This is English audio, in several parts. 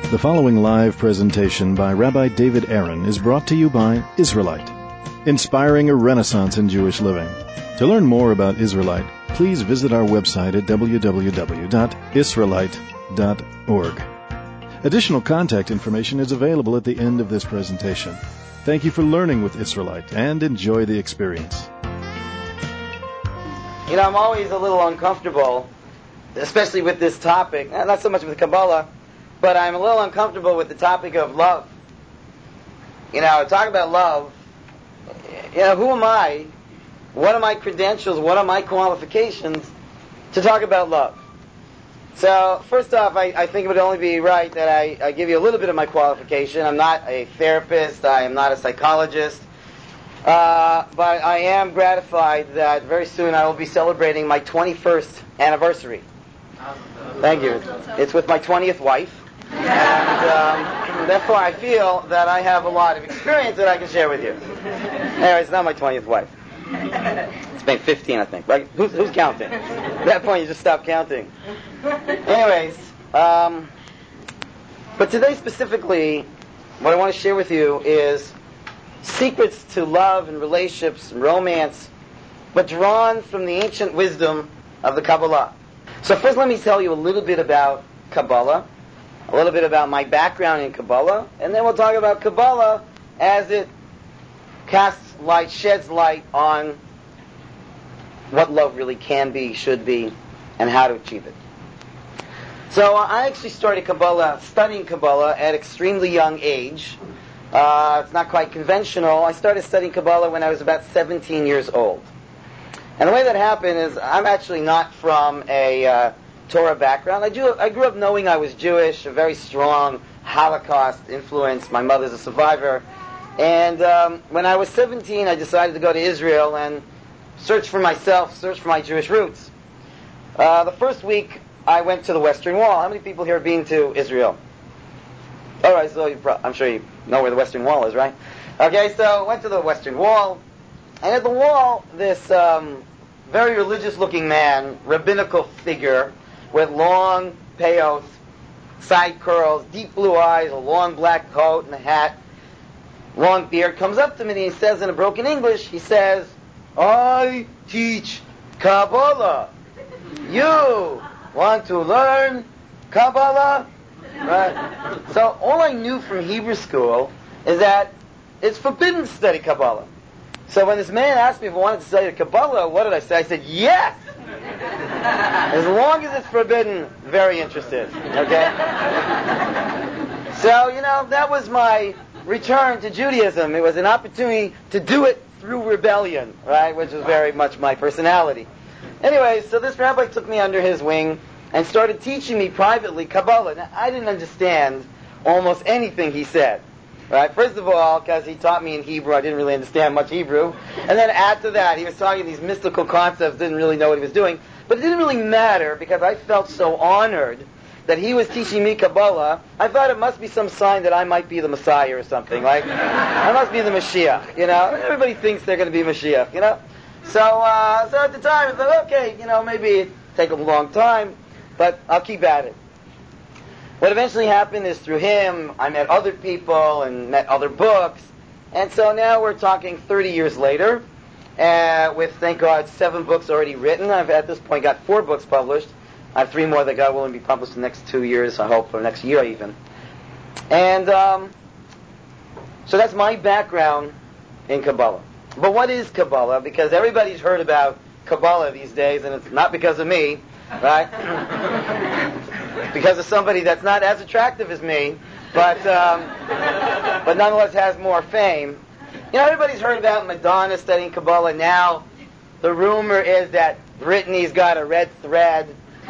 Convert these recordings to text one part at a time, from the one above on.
The following live presentation by Rabbi David Aaron is brought to you by Israelite, inspiring a renaissance in Jewish living. To learn more about Israelite, please visit our website at www.israelite.org. Additional contact information is available at the end of this presentation. Thank you for learning with Israelite and enjoy the experience. You know, I'm always a little uncomfortable, especially with this topic, not so much with Kabbalah, but I'm a little uncomfortable with the topic of love. You know, talk about love. You know, who am I? What are my credentials? What are my qualifications to talk about love? So, first off, I think it would only be right that I give you a little bit of my qualification. I'm not a therapist. I am not a psychologist. But I am gratified that very soon I will be celebrating my 21st anniversary. Thank you. It's with my 20th wife. And therefore I feel that I have a lot of experience that I can share with you. Anyway, it's not my 20th wife. It's been 15, I think. Right? Who's counting? At that point, you just stop counting. Anyways, but today specifically, what I want to share with you is secrets to love and relationships and romance, but drawn from the ancient wisdom of the Kabbalah. So first let me tell you a little bit about Kabbalah, a little bit about my background in Kabbalah, and then we'll talk about Kabbalah as it casts light, sheds light on what love really can be, should be, and how to achieve it. So I actually started studying Kabbalah at extremely young age. It's not quite conventional. I started studying Kabbalah when I was about 17 years old. And the way that happened is I'm actually not from a Torah background. I grew up knowing I was Jewish, a very strong Holocaust influence. My mother's a survivor. And when I was 17, I decided to go to Israel and search for my Jewish roots. The first week, I went to the Western Wall. How many people here have been to Israel? All right, so I'm sure you know where the Western Wall is, right? Okay, so I went to the Western Wall, and at the wall, this very religious-looking man, rabbinical figure, with long peyos, side curls, deep blue eyes, a long black coat and a hat, long beard, comes up to me and he says in a broken English, he says, "I teach Kabbalah. You want to learn Kabbalah?" Right? So all I knew from Hebrew school is that it's forbidden to study Kabbalah. So when this man asked me if I wanted to study Kabbalah, what did I say? I said, yes! As long as it's forbidden, very interested. Okay? So, that was my return to Judaism. It was an opportunity to do it through rebellion, right? Which was very much my personality. Anyway, so this rabbi took me under his wing and started teaching me privately Kabbalah. Now, I didn't understand almost anything he said. Right? First of all, because he taught me in Hebrew, I didn't really understand much Hebrew. And then after that, he was talking these mystical concepts, didn't really know what he was doing. But it didn't really matter because I felt so honored that he was teaching me Kabbalah. I thought it must be some sign that I might be the Messiah or something. Like, I must be the Mashiach, Everybody thinks they're going to be Mashiach, So at the time, I thought, okay, maybe it'll take a long time, but I'll keep at it. What eventually happened is through him, I met other people and met other books. And so now we're talking 30 years later, with, thank God, 7 books already written. I've at this point got 4 books published. I have 3 more that God willing to be published in the next 2 years, I hope, or next year even. And so that's my background in Kabbalah. But what is Kabbalah? Because everybody's heard about Kabbalah these days, and it's not because of me, right? Because of somebody that's not as attractive as me, but nonetheless has more fame. Everybody's heard about Madonna studying Kabbalah. Now, the rumor is that Britney's got a red thread.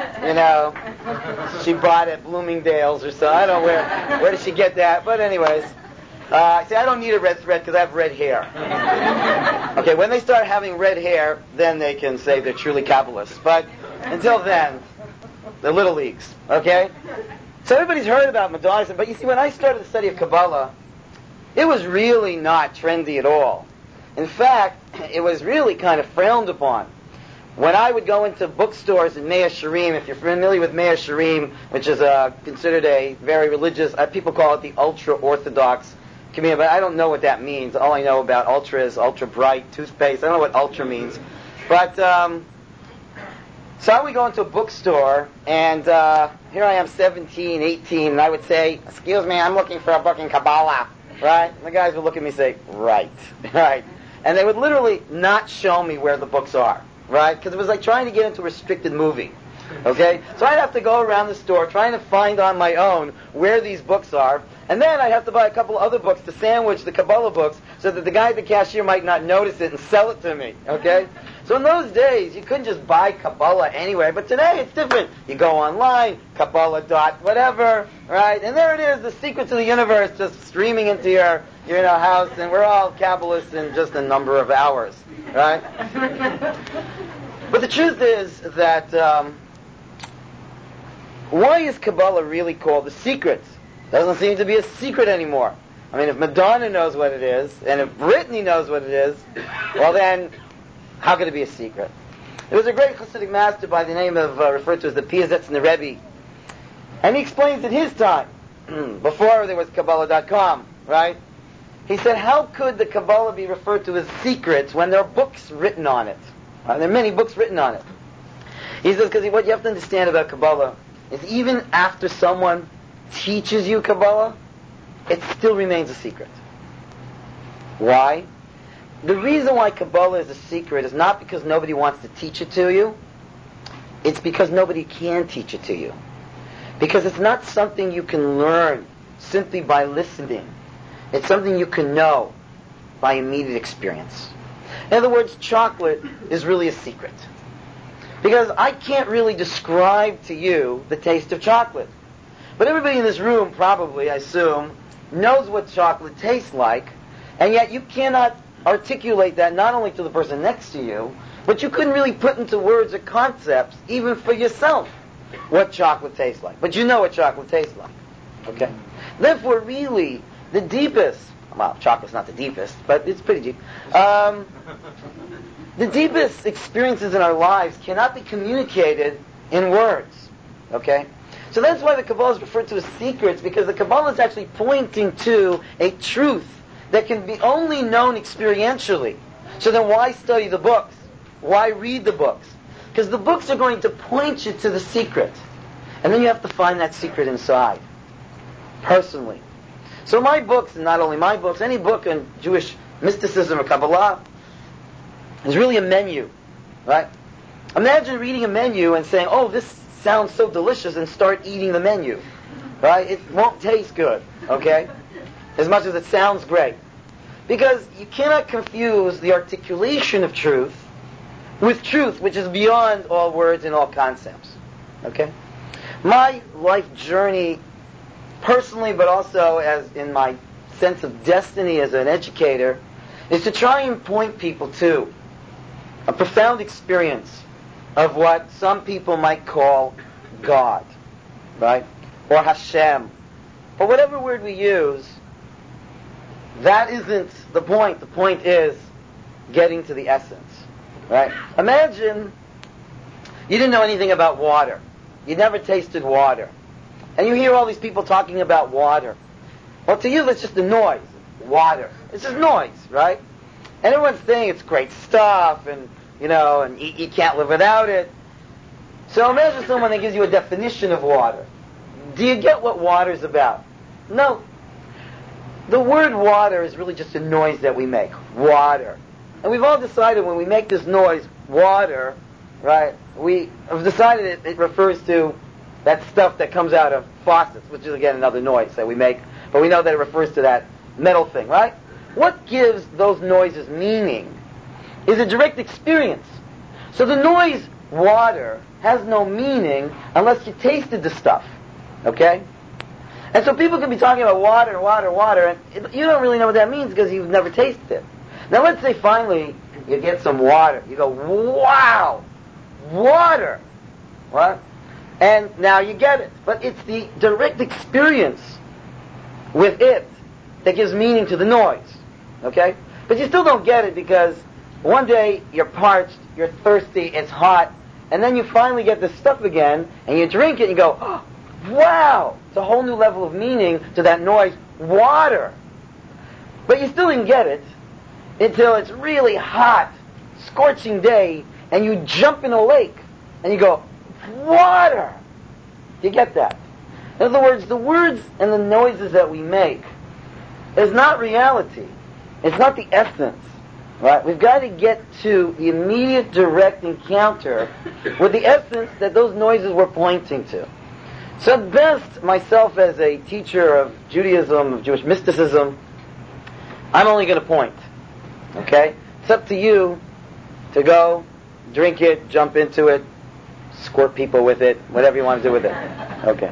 She bought at Bloomingdale's or so. I don't know where did she get that. But anyways, I don't need a red thread because I have red hair. Okay, when they start having red hair, then they can say they're truly Kabbalists. But until then, the little leagues, okay? So everybody's heard about Madonna, but you see, when I started the study of Kabbalah, it was really not trendy at all. In fact, it was really kind of frowned upon. when I would go into bookstores in Mea Shearim, if you're familiar with Mea Shearim, which is considered a very religious, people call it the ultra-Orthodox community, but I don't know what that means. All I know about ultra is ultra bright toothpaste. I don't know what ultra means. But, so I would go into a bookstore, and here I am 17, 18, and I would say, "Excuse me, I'm looking for a book in Kabbalah." Right? And the guys would look at me and say, "Right, right." And they would literally not show me where the books are. Right? Because it was like trying to get into a restricted movie. Okay? So I'd have to go around the store trying to find on my own where these books are, and then I'd have to buy a couple other books to sandwich the Kabbalah books so that the guy at the cashier might not notice it and sell it to me. Okay? So in those days, you couldn't just buy Kabbalah anywhere, but today it's different. You go online, Kabbalah dot whatever, right? And there it is, the secrets of the universe just streaming into your house, and we're all Kabbalists in just a number of hours, right? But the truth is that why is Kabbalah really called the secret? Doesn't seem to be a secret anymore. I mean, if Madonna knows what it is, and if Brittany knows what it is, well then, how could it be a secret? There was a great Hasidic master by the name of, referred to as the Piazetzner Rebbe, and he explains in his time, before there was Kabbalah.com, right? He said, how could the Kabbalah be referred to as secrets when there are books written on it? There are many books written on it. He says, because what you have to understand about Kabbalah is even after someone teaches you Kabbalah, it still remains a secret. Why? The reason why Kabbalah is a secret is not because nobody wants to teach it to you. It's because nobody can teach it to you. Because it's not something you can learn simply by listening. It's something you can know by immediate experience. In other words, chocolate is really a secret. Because I can't really describe to you the taste of chocolate. But everybody in this room probably, I assume, knows what chocolate tastes like, and yet you cannot articulate that not only to the person next to you, but you couldn't really put into words or concepts, even for yourself, what chocolate tastes like. But you know what chocolate tastes like. Okay? Therefore, really, the deepest, well, chocolate's not the deepest, but it's pretty deep. The deepest experiences in our lives cannot be communicated in words. Okay? So that's why the Kabbalah is referred to as secrets, because the Kabbalah is actually pointing to a truth that can be only known experientially. So then why study the books? Why read the books? Because the books are going to point you to the secret. And then you have to find that secret inside. Personally. So my books, and not only my books, any book on Jewish mysticism or Kabbalah, is really a menu. Right? Imagine reading a menu and saying, oh, this sounds so delicious, and start eating the menu. Right? It won't taste good. Okay? As much as it sounds great. Because you cannot confuse the articulation of truth with truth, which is beyond all words and all concepts. Okay? My life journey, personally, but also as in my sense of destiny as an educator, is to try and point people to a profound experience of what some people might call God, right? Or Hashem. Or whatever word we use, that isn't the point. The point is getting to the essence. Right? Imagine you didn't know anything about water. You never tasted water. And you hear all these people talking about water. Well, to you, that's just a noise. Water. It's just noise, right? And everyone's saying it's great stuff, and and you can't live without it. So imagine someone that gives you a definition of water. Do you get what water is about? No. The word water is really just a noise that we make. Water. And we've all decided when we make this noise, water, right, we have decided it refers to that stuff that comes out of faucets, which is again another noise that we make, but we know that it refers to that metal thing, right? What gives those noises meaning is a direct experience. So the noise, water, has no meaning unless you tasted the stuff, okay? And so people can be talking about water, water, water, and you don't really know what that means because you've never tasted it. Now let's say finally you get some water. You go, wow, water. What? And now you get it. But it's the direct experience with it that gives meaning to the noise. Okay? But you still don't get it because one day you're parched you're thirsty, it's hot, and then you finally get the stuff again, and you drink it, and you go, oh, wow! It's a whole new level of meaning to that noise, water. But you still didn't get it until it's really hot, scorching day, and you jump in a lake, and you go, water! You get that? In other words, the words and the noises that we make is not reality. It's not the essence. Right? We've got to get to the immediate direct encounter with the essence that those noises were pointing to. So at best, myself as a teacher of Judaism, of Jewish mysticism, I'm only going to point. Okay? It's up to you to go, drink it, jump into it, squirt people with it, whatever you want to do with it. Okay.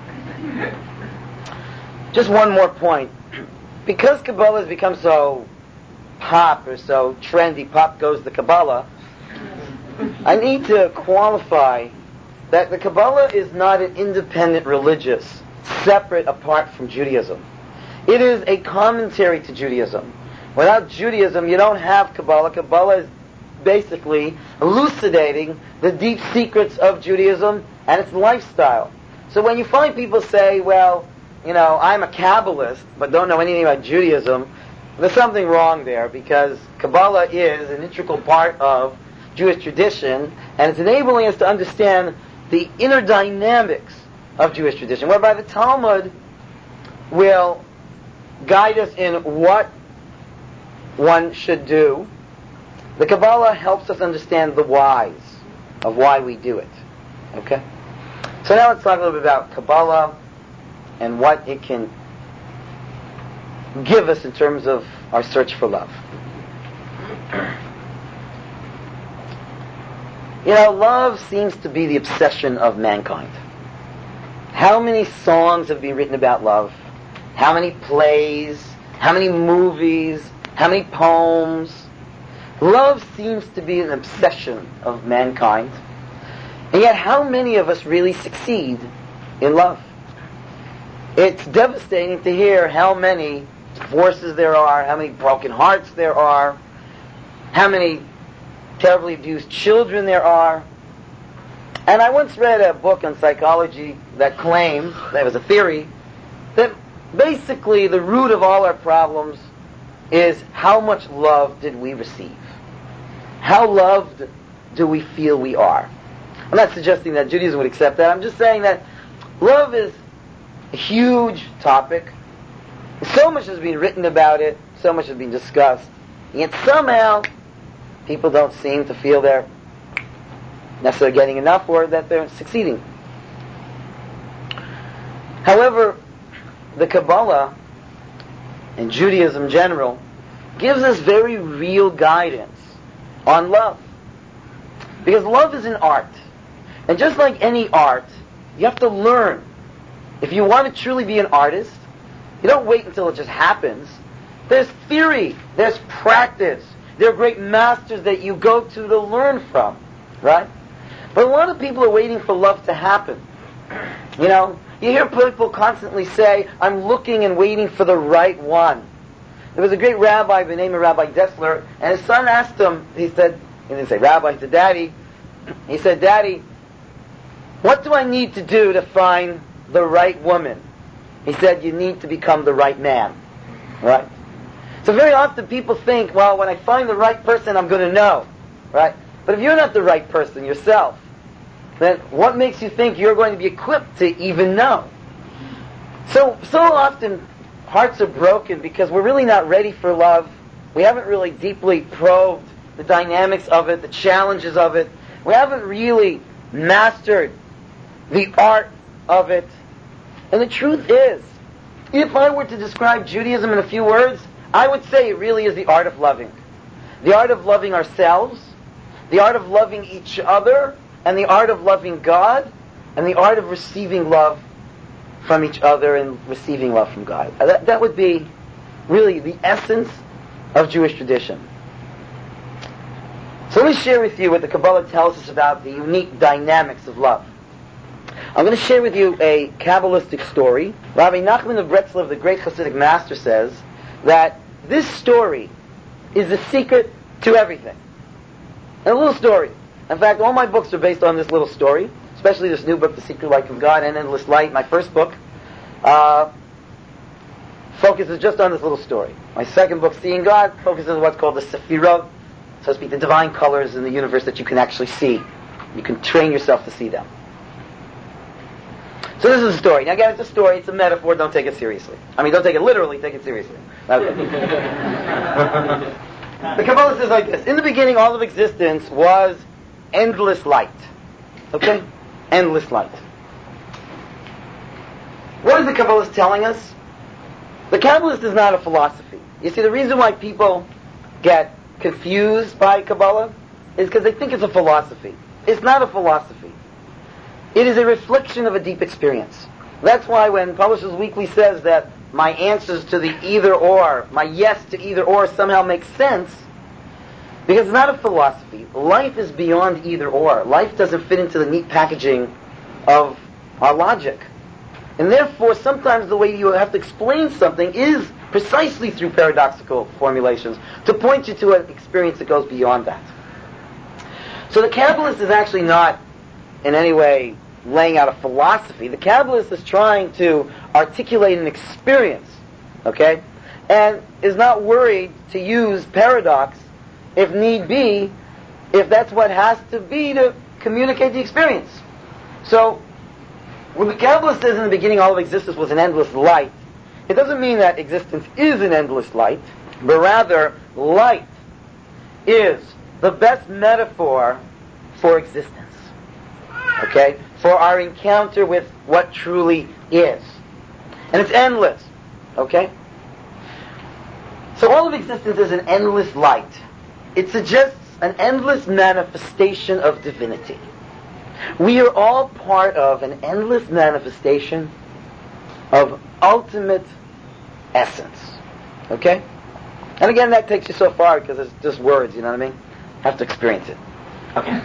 Just one more point. Because Kabbalah has become so pop or so trendy, pop goes the Kabbalah, I need to qualify that the Kabbalah is not an independent religious, separate apart from Judaism. It is a commentary to Judaism. Without Judaism, you don't have Kabbalah. Kabbalah is basically elucidating the deep secrets of Judaism and its lifestyle. So when you find people say, well, I'm a Kabbalist, but don't know anything about Judaism, there's something wrong there, because Kabbalah is an integral part of Jewish tradition, and it's enabling us to understand the inner dynamics of Jewish tradition, whereby the Talmud will guide us in what one should do. The Kabbalah helps us understand the whys of why we do it. Okay? So now let's talk a little bit about Kabbalah and what it can give us in terms of our search for love. Love seems to be the obsession of mankind. How many songs have been written about love? How many plays? How many movies? How many poems? Love seems to be an obsession of mankind. And yet, how many of us really succeed in love? It's devastating to hear how many divorces there are, how many broken hearts there are, how many terribly abused children there are. And I once read a book on psychology that claimed, there was a theory, that basically the root of all our problems is how much love did we receive? How loved do we feel we are? I'm not suggesting that Judaism would accept that. I'm just saying that love is a huge topic. So much has been written about it, so much has been discussed, and yet somehow people don't seem to feel they're necessarily getting enough or that they're succeeding. However, the Kabbalah and Judaism in general gives us very real guidance on love. Because love is an art. And just like any art, you have to learn. If you want to truly be an artist, you don't wait until it just happens. There's theory, there's practice, there are great masters that you go to learn from, right? But a lot of people are waiting for love to happen. You hear people constantly say, I'm looking and waiting for the right one. There was a great rabbi by the name of Rabbi Dessler, and his son asked him, he didn't say rabbi, he said, Daddy, what do I need to do to find the right woman? He said, you need to become the right man. Right? So very often people think, well, when I find the right person, I'm going to know. Right? But if you're not the right person yourself, then what makes you think you're going to be equipped to even know? So often hearts are broken because we're really not ready for love. We haven't really deeply probed the dynamics of it, the challenges of it. We haven't really mastered the art of it. And the truth is, if I were to describe Judaism in a few words, I would say it really is the art of loving. The art of loving ourselves, the art of loving each other, and the art of loving God, and the art of receiving love from each other and receiving love from God. That would be really the essence of Jewish tradition. So let me share with you what the Kabbalah tells us about the unique dynamics of love. I'm going to share with you a Kabbalistic story. Rabbi Nachman of Breslov, the great Hasidic master, says that this story is the secret to everything. And a little story. In fact, all my books are based on this little story, especially this new book, The Secret Life of God and Endless Light, my first book, focuses just on this little story. My second book, Seeing God, focuses on what's called the Sephirot, so to speak, the divine colors in the universe that you can actually see. You can train yourself to see them. So this is a story. Now again, it's a story, it's a metaphor, don't take it seriously. I mean, don't take it literally, take it seriously. Okay. The Kabbalah says like this: in the beginning, all of existence was endless light. Okay? Endless light. What is the Kabbalist telling us? The Kabbalist is not a philosophy. You see, the reason why people get confused by Kabbalah is because they think it's a philosophy. It's not a philosophy. It is a reflection of a deep experience. That's why when Publishers Weekly says that my answers to the either or, my yes to either or somehow makes sense, because it's not a philosophy. Life is beyond either or. Life doesn't fit into the neat packaging of our logic. And therefore, sometimes the way you have to explain something is precisely through paradoxical formulations to point you to an experience that goes beyond that. So the Kabbalist is actually not in any way laying out a philosophy. The Kabbalist is trying to articulate an experience, okay? And is not worried to use paradox, if need be, if that's what has to be to communicate the experience. So, when the Kabbalah says in the beginning all of existence was an endless light, it doesn't mean that existence is an endless light, but rather light is the best metaphor for existence. Okay? For our encounter with what truly is. And it's endless. Okay? So all of existence is an endless light. It suggests an endless manifestation of divinity. We are all part of an endless manifestation of ultimate essence. Okay? And again, that takes you so far because it's just words, you know what I mean? Have to experience it. Okay.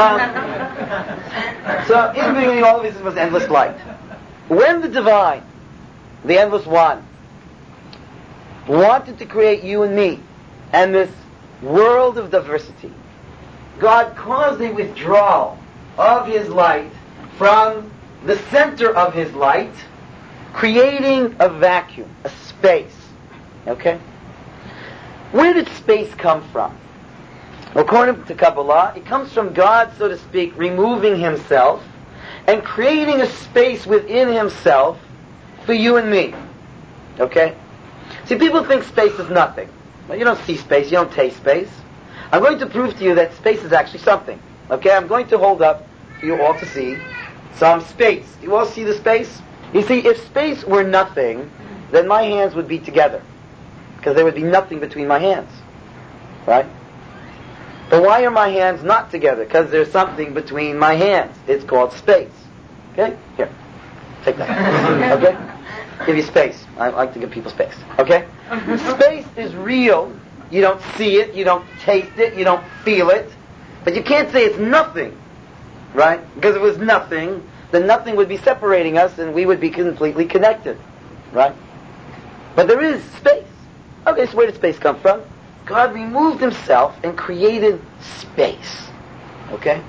So, in the beginning, all of this was endless light. When the divine, the endless one, wanted to create you and me and this world of diversity, God caused a withdrawal of His light from the center of His light, creating a vacuum, a space. Okay? Where did space come from? According to Kabbalah, it comes from God, so to speak, removing Himself and creating a space within Himself for you and me. Okay? See, people think space is nothing. Well, you don't see space, you don't taste space. I'm going to prove to you that space is actually something. Okay? I'm going to hold up for you all to see some space. You all see the space? You see, if space were nothing, then my hands would be together. Because there would be nothing between my hands. Right? But why are my hands not together? Because there's something between my hands. It's called space. Okay? Here. Take that. Okay? Give you space. I like to give people space. Okay? Space is real. You don't see it. You don't taste it. You don't feel it. But you can't say it's nothing. Right? Because if it was nothing, then nothing would be separating us and we would be completely connected. Right? But there is space. Okay, so where did space come from? God removed Himself and created space. Okay?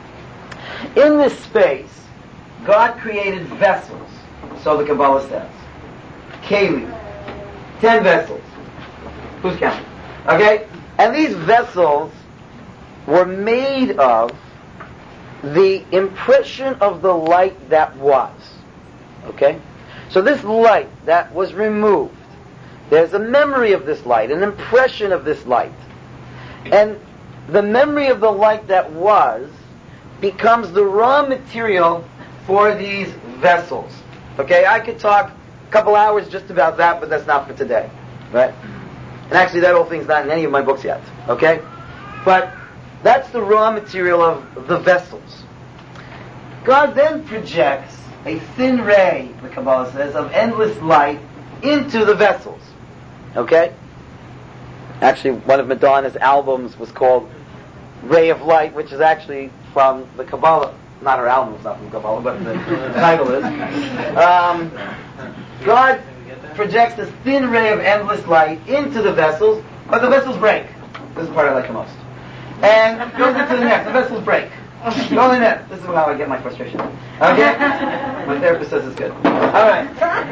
In this space, God created vessels. So the Kabbalah says. Keli. 10 vessels. Who's counting? Okay? And these vessels were made of the impression of the light that was. Okay? So this light that was removed, there's a memory of this light, an impression of this light. And the memory of the light that was becomes the raw material for these vessels. Okay, I could talk a couple hours just about that, but that's not for today. Right? And actually that whole thing's not in any of my books yet. Okay? But that's the raw material of the vessels. God then projects a thin ray, the Kabbalah says, of endless light into the vessels. Okay? Actually, one of Madonna's albums was called Ray of Light, which is actually from the Kabbalah. Not her album is not from Kabbalah, but the title is. God projects this thin ray of endless light into the vessels, but the vessels break. This is the part I like the most. and goes into the nest. The vessels break. Go in the nest. This is how I get my frustration. Okay? My therapist says it's good. Alright.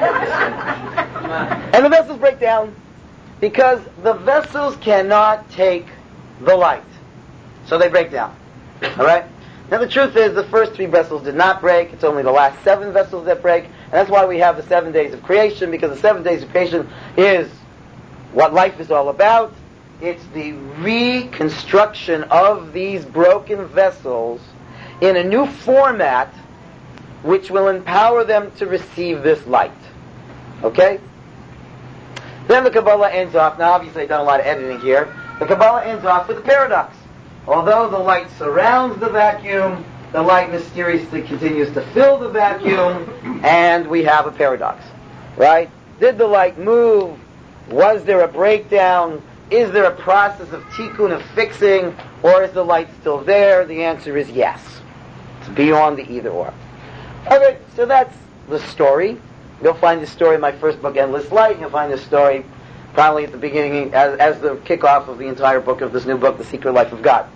And the vessels break down because the vessels cannot take the light. So they break down. Alright? Now the truth is the first 3 vessels did not break. It's only the last 7 vessels that break. And that's why we have the 7 days of creation, because the 7 days of creation is what life is all about. It's the reconstruction of these broken vessels in a new format which will empower them to receive this light. Okay? Then the Kabbalah ends off. Now obviously I've done a lot of editing here. The Kabbalah ends off with a paradox. Although the light surrounds the vacuum, the light mysteriously continues to fill the vacuum, and we have a paradox. Right? Did the light move? Was there a breakdown? Is there a process of tikkun, of fixing, or is the light still there? The answer is yes. It's beyond the either or. Okay, so that's the story. You'll find the story in my first book, Endless Light. You'll find the story probably at the beginning, as the kickoff of the entire book of this new book, The Secret Life of God.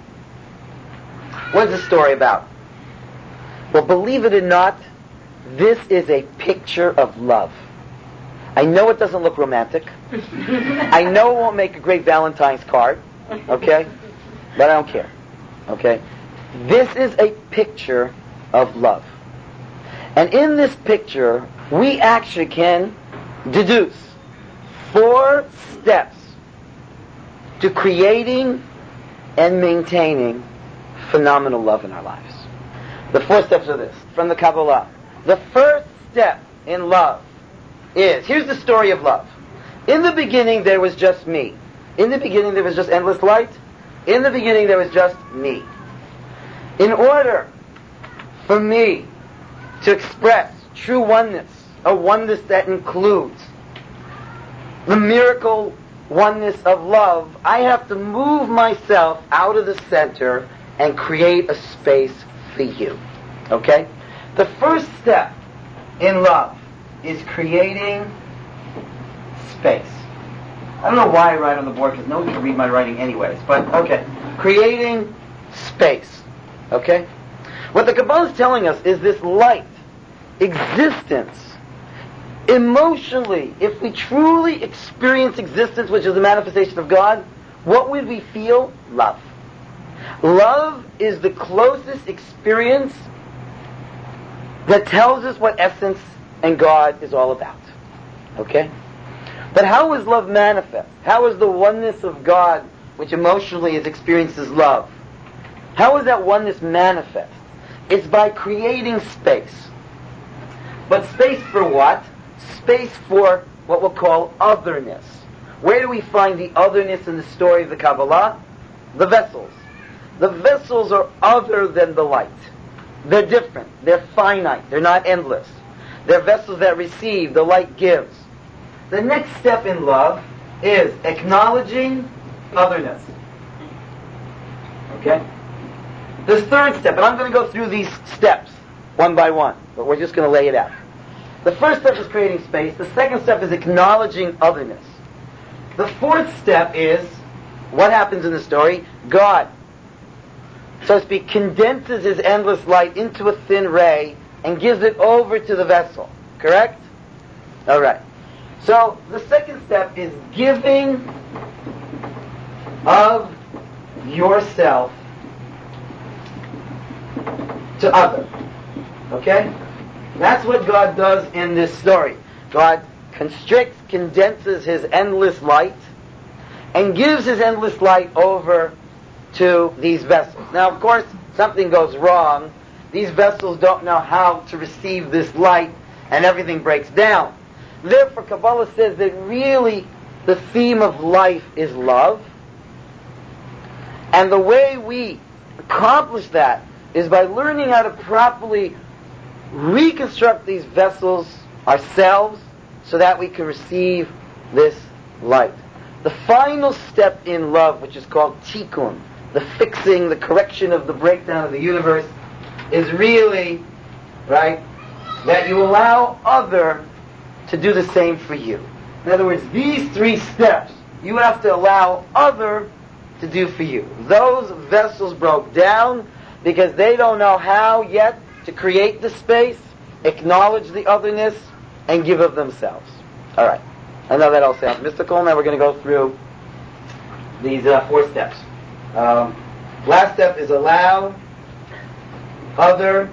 What is the story about? Well, believe it or not, this is a picture of love. I know it doesn't look romantic. I know it won't make a great Valentine's card. Okay? But I don't care. Okay? This is a picture of love. And in this picture, we actually can deduce 4 steps to creating and maintaining phenomenal love in our lives. The 4 steps are this, from the Kabbalah. The first step in love is, here's the story of love. In the beginning there was just me. In the beginning there was just endless light. In the beginning there was just me. In order for me to express true oneness, a oneness that includes the miracle oneness of love, I have to move myself out of the center and create a space for you. Okay? The first step in love is creating space. I don't know why I write on the board, because nobody can read my writing anyways, but okay. Creating space. Okay? What the Kabbalah is telling us is this light, existence, emotionally, if we truly experience existence, which is the manifestation of God, what would we feel? Love. Love is the closest experience that tells us what essence and God is all about. Okay? But how is love manifest? How is the oneness of God, which emotionally is experienced as love, how is that oneness manifest? It's by creating space. But space for what? Space for what we'll call otherness. Where do we find the otherness in the story of the Kabbalah? The vessels. The vessels are other than the light. They're different. They're finite. They're not endless. They're vessels that receive, the light gives. The next step in love is acknowledging otherness. Okay? The third step, and I'm going to go through these steps one by one, but we're just going to lay it out. The first step is creating space. The second step is acknowledging otherness. The fourth step is, what happens in the story? God, so to speak, condenses his endless light into a thin ray and gives it over to the vessel. Correct? All right. So the second step is giving of yourself to other. Okay? That's what God does in this story. God constricts, condenses his endless light and gives his endless light over to these vessels. Now, of course, something goes wrong. These vessels don't know how to receive this light and everything breaks down. Therefore, Kabbalah says that really the theme of life is love. And the way we accomplish that is by learning how to properly reconstruct these vessels ourselves so that we can receive this light. The final step in love, which is called tikkun, the fixing, the correction of the breakdown of the universe, is really, right, that you allow other to do the same for you. In other words, these 3 steps, you have to allow other to do for you. Those vessels broke down because they don't know how yet to create the space, acknowledge the otherness, and give of themselves. All right. I know that all sounds mystical. Now we're going to go through these 4 steps. Last step is allow other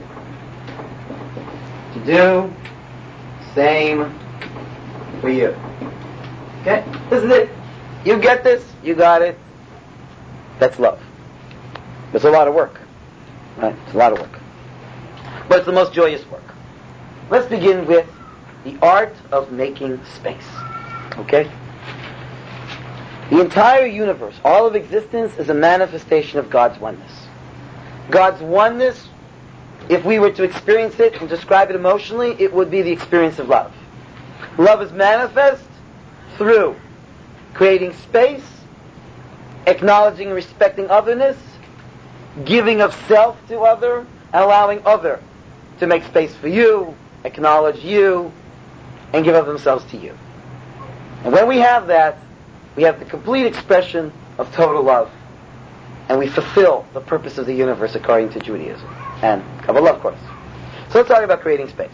to do same for you. Okay? This is it. You get this, you got it. That's love. It's a lot of work. Right? It's a lot of work. But it's the most joyous work. Let's begin with the art of making space. Okay? The entire universe, all of existence, is a manifestation of God's oneness. God's oneness, if we were to experience it and describe it emotionally, it would be the experience of love. Love is manifest through creating space, acknowledging and respecting otherness, giving of self to other, and allowing other to make space for you, acknowledge you, and give of themselves to you. And when we have that, we have the complete expression of total love. And we fulfill the purpose of the universe according to Judaism. And Kabbalah, of course. So let's talk about creating space.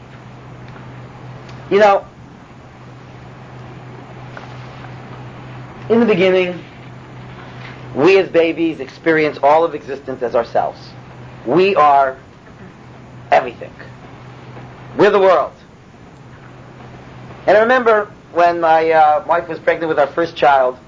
You know, in the beginning, we as babies experience all of existence as ourselves. We are everything. We're the world. And I remember when my wife was pregnant with our first child,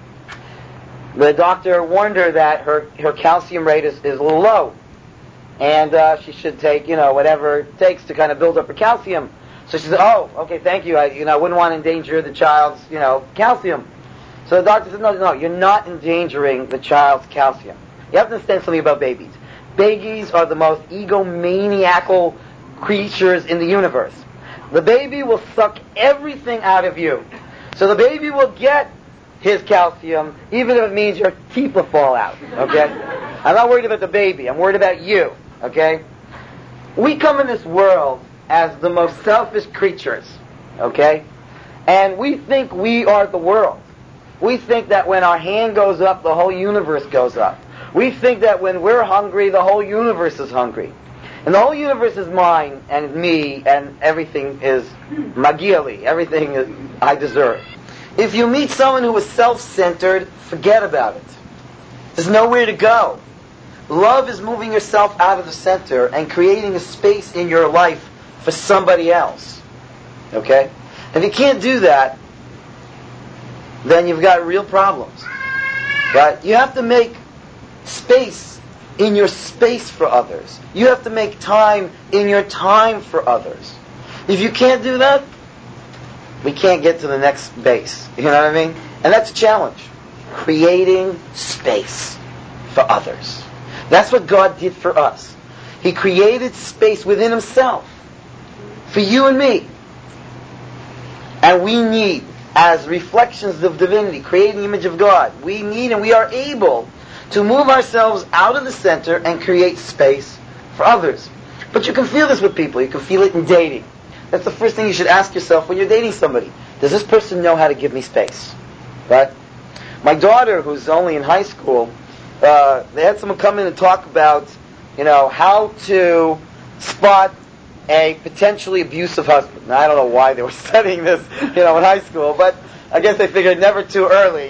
the doctor warned her that her calcium rate is a little low. And she should take, whatever it takes to kind of build up her calcium. So she said, oh, okay, thank you. I wouldn't want to endanger the child's, calcium. So the doctor said, no, you're not endangering the child's calcium. You have to understand something about babies. Babies are the most egomaniacal creatures in the universe. The baby will suck everything out of you. So the baby will get his calcium, even if it means your teeth will fall out, okay? I'm not worried about the baby. I'm worried about you, okay? We come in this world as the most selfish creatures, okay? And we think we are the world. We think that when our hand goes up, the whole universe goes up. We think that when we're hungry, the whole universe is hungry. And the whole universe is mine and me, and everything is magiali. Everything is I deserve. If you meet someone who is self-centered, forget about it. There's nowhere to go. Love is moving yourself out of the center and creating a space in your life for somebody else. Okay? If you can't do that, then you've got real problems. Right? You have to make space in your space for others. You have to make time in your time for others. If you can't do that, we can't get to the next base. You know what I mean? And that's a challenge. Creating space for others. That's what God did for us. He created space within Himself for you and me. And we need, as reflections of divinity, creating the image of God, we need and we are able to move ourselves out of the center and create space for others. But you can feel this with people. You can feel it in dating. That's the first thing you should ask yourself when you're dating somebody. Does this person know how to give me space? Right? My daughter, who's only in high school, they had someone come in and talk about, how to spot a potentially abusive husband. Now, I don't know why they were studying this, in high school, but I guess they figured never too early,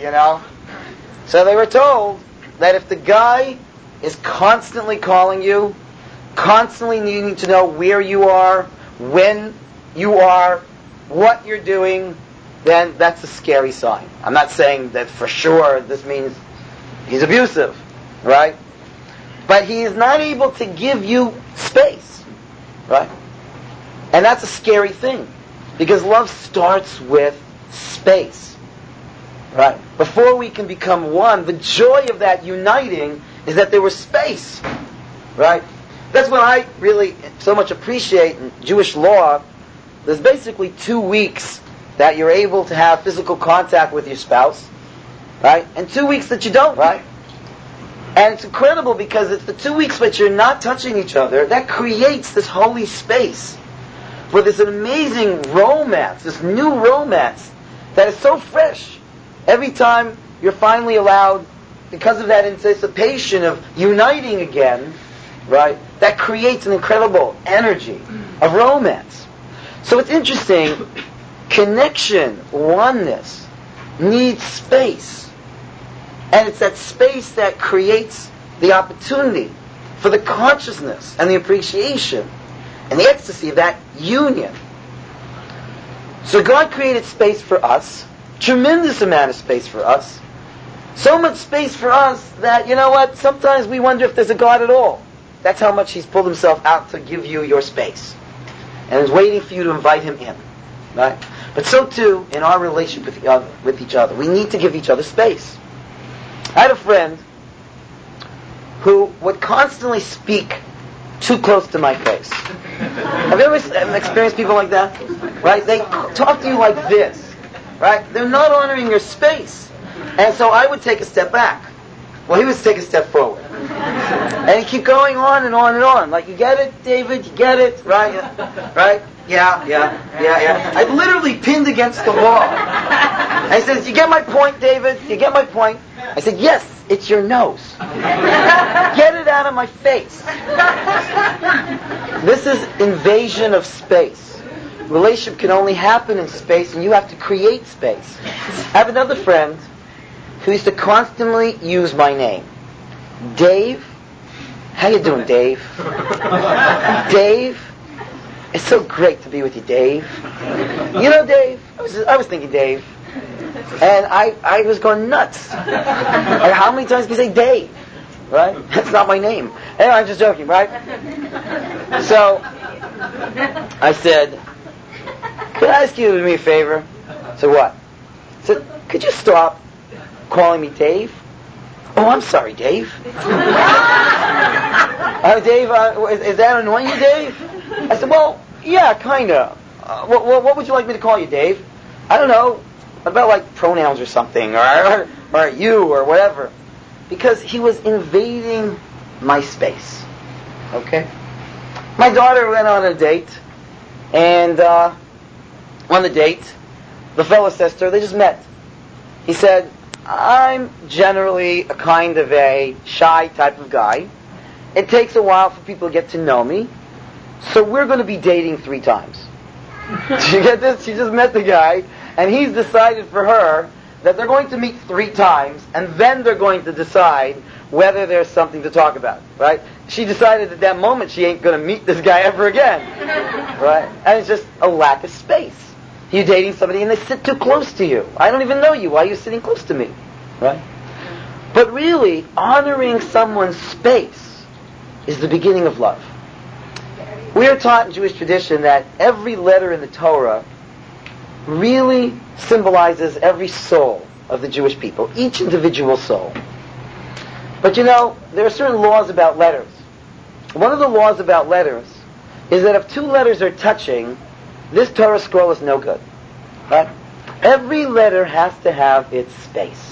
So they were told that if the guy is constantly calling you, constantly needing to know where you are, when you are, what you're doing, then that's a scary sign. I'm not saying that for sure this means he's abusive, right? But he is not able to give you space, right? And that's a scary thing, because love starts with space. Right. Before we can become one, the joy of that uniting is that there was space. Right? That's what I really so much appreciate in Jewish law. There's basically 2 weeks that you're able to have physical contact with your spouse. Right? And 2 weeks that you don't. Right? And it's incredible because it's the 2 weeks that you're not touching each other that creates this holy space where there's an amazing romance, this new romance that is so fresh. Every time you're finally allowed, because of that anticipation of uniting again, right? That creates an incredible energy of romance. So it's interesting, connection, oneness, needs space. And it's that space that creates the opportunity for the consciousness and the appreciation and the ecstasy of that union. So God created space for us, tremendous amount of space for us, so much space for us that, you know what, sometimes we wonder if there's a God at all. That's how much He's pulled Himself out to give you your space. And is waiting for you to invite Him in. Right? But so too, in our relationship with each other, we need to give each other space. I had a friend who would constantly speak too close to my face. Have you ever experienced people like that? Right? They talk to you like this. Right? They're not honoring your space. And so I would take a step back. Well, he would take a step forward. And he'd keep going on and on and on. Like, you get it, David? You get it? Right? Right? Yeah. I literally pinned against the wall. And he says, you get my point, David? You get my point? I said, yes, it's your nose. Get it out of my face. This is invasion of space. Relationship can only happen in space, and you have to create space. I have another friend who used to constantly use my name. Dave. How you doing, Dave? Dave. It's so great to be with you, Dave. You know, Dave, I was thinking Dave. And I was going nuts. Like, how many times can you say Dave? Right? That's not my name. Anyway, I'm just joking, right? So, I said, could I ask you to do me a favor? So what? I said, could you stop calling me Dave? Oh, I'm sorry, Dave. Dave, is that annoying you, Dave? I said, well, yeah, kind of. What would you like me to call you, Dave? I don't know. What about like pronouns or something, or you, or whatever? Because he was invading my space. Okay? My daughter went on a date, and on the date, the fellow says to her, they just met. He said, I'm generally a kind of a shy type of guy. It takes a while for people to get to know me, so we're going to be dating 3 times. Did you get this? She just met the guy, and he's decided for her that they're going to meet 3 times, and then they're going to decide whether there's something to talk about, right? She decided at that moment she ain't going to meet this guy ever again, right? And it's just a lack of space. You're dating somebody and they sit too close to you. I don't even know you. Why are you sitting close to me? Right? But really, honoring someone's space is the beginning of love. We are taught in Jewish tradition that every letter in the Torah really symbolizes every soul of the Jewish people, each individual soul. But you know, there are certain laws about letters. One of the laws about letters is that if 2 letters are touching, this Torah scroll is no good. Right? Every letter has to have its space.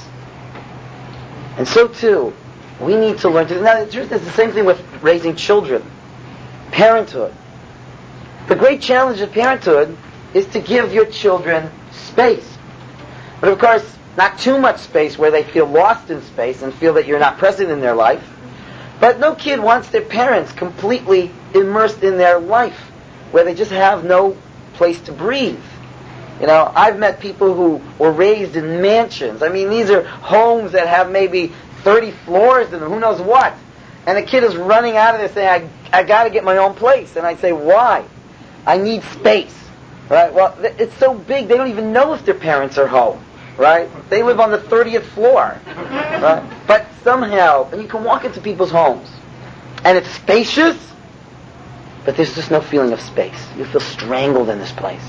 And so too, we need to learn to... Now, the truth is the same thing with raising children. Parenthood. The great challenge of parenthood is to give your children space. But of course, not too much space where they feel lost in space and feel that you're not present in their life. But no kid wants their parents completely immersed in their life, where they just have no place to breathe. You know, I've met people who were raised in mansions. I mean, these are homes that have maybe 30 floors in them, who knows what. And the kid is running out of there saying, I got to get my own place. And I say, why? I need space. Right? Well, it's so big, they don't even know if their parents are home. Right? They live on the 30th floor. Right? But somehow, and you can walk into people's homes, and it's spacious, but there's just no feeling of space. You feel strangled in this place.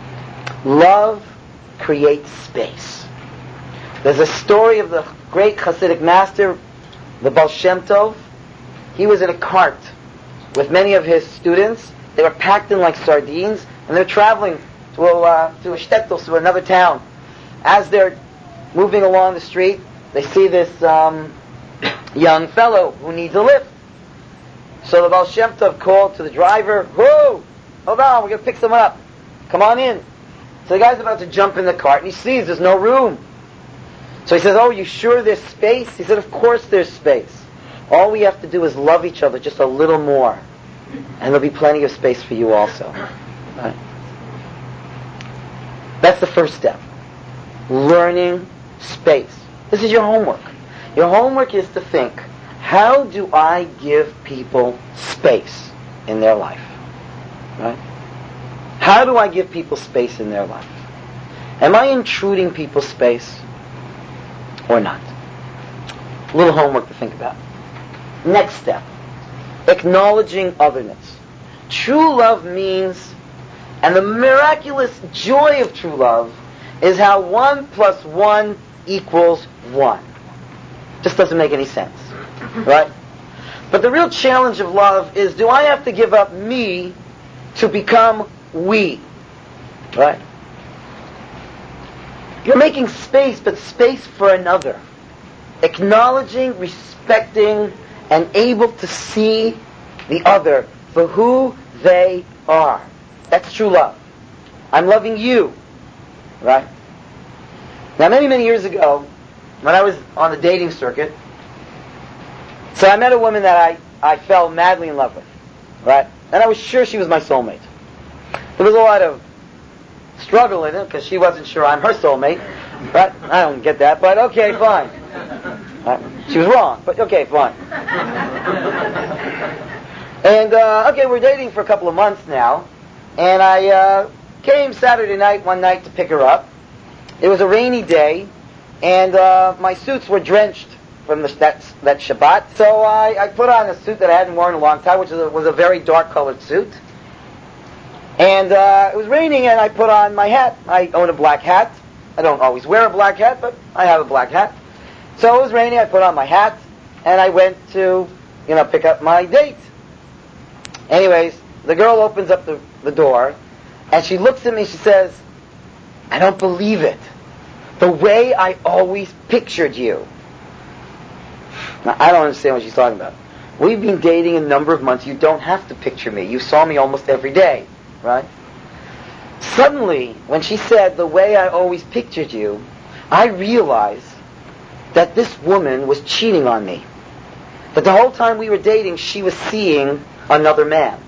Love creates space. There's a story of the great Hasidic master, the Baal Shem Tov. He was in a cart with many of his students. They were packed in like sardines, and they're traveling to a shtetl, to another town. As they're moving along the street, they see this young fellow who needs a lift. So the Baal Shem Tov called to the driver, whoa, hold on, we're going to pick someone up. Come on in. So the guy's about to jump in the cart, and he sees there's no room. So he says, oh, you sure there's space? He said, of course there's space. All we have to do is love each other just a little more. And there'll be plenty of space for you also. Right? That's the first step. Learning space. This is your homework. Your homework is to think, how do I give people space in their life? Right? How do I give people space in their life? Am I intruding people's space or not? A little homework to think about. Next step. Acknowledging otherness. True love means, and the miraculous joy of true love is how 1 + 1 = 1. Just doesn't make any sense. Right? But the real challenge of love is, do I have to give up me to become we? Right? You're making space, but space for another. Acknowledging, respecting, and able to see the other for who they are. That's true love. I'm loving you. Right? Now, many, many years ago, when I was on the dating circuit, so I met a woman that I fell madly in love with. Right? And I was sure she was my soulmate. There was a lot of struggle in it because she wasn't sure I'm her soulmate. Right? I don't get that, but okay, fine. Right? She was wrong, but okay, fine. And, okay, we're dating for a couple of months now. And I came Saturday night, one night, to pick her up. It was a rainy day, and my suits were drenched from that Shabbat. So I put on a suit that I hadn't worn in a long time, which was a very dark-colored suit. And it was raining, and I put on my hat. I own a black hat. I don't always wear a black hat, but I have a black hat. So it was raining, I put on my hat, and I went to, pick up my date. Anyways, the girl opens up the door, and she looks at me, she says, I don't believe it. The way I always pictured you. Now, I don't understand what she's talking about. We've been dating a number of months. You don't have to picture me. You saw me almost every day, right? Suddenly, when she said, the way I always pictured you, I realized that this woman was cheating on me. That the whole time we were dating, she was seeing another man.